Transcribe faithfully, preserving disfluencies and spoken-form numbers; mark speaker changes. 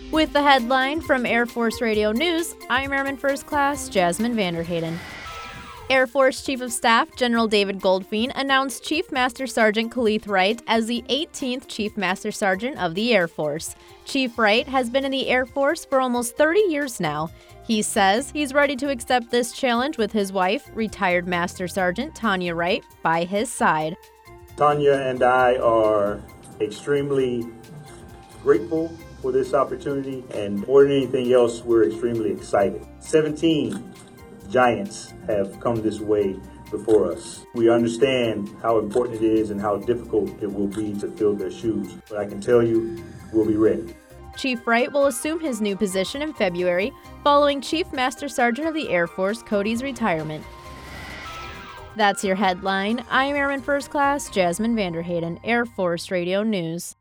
Speaker 1: With the headline from Air Force Radio News, I'm Airman First Class Jasmine Vanderheyden. Air Force Chief of Staff General David Goldfein announced Chief Master Sergeant Khalith Wright as the eighteenth Chief Master Sergeant of the Air Force. Chief Wright has been in the Air Force for almost thirty years now. He says he's ready to accept this challenge with his wife, retired Master Sergeant Tanya Wright, by his side.
Speaker 2: Tanya and I are extremely grateful for this opportunity, and more than anything else, we're extremely excited. seventeen giants have come this way before us. We understand how important it is and how difficult it will be to fill their shoes, but I can tell you, we'll be ready.
Speaker 1: Chief Wright will assume his new position in February, following Chief Master Sergeant of the Air Force Cody's retirement. That's your headline. I'm Airman First Class Jasmine Vanderheyden, Air Force Radio News.